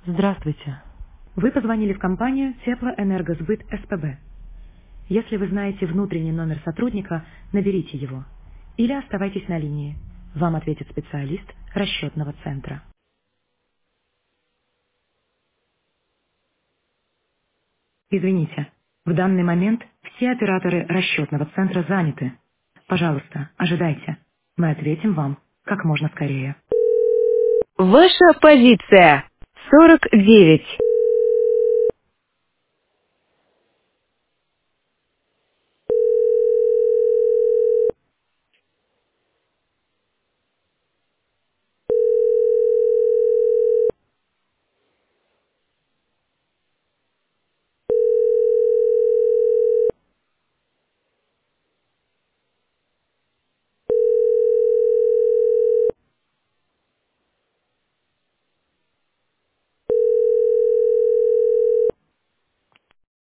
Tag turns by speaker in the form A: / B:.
A: Здравствуйте. Вы позвонили в компанию Теплоэнергосбыт СПБ. Если вы знаете внутренний номер сотрудника, наберите его. Или оставайтесь на линии. Вам ответит специалист расчетного центра. Извините, в данный момент все операторы расчетного центра заняты. Пожалуйста, ожидайте. Мы ответим вам как можно скорее. Ваша позиция 49.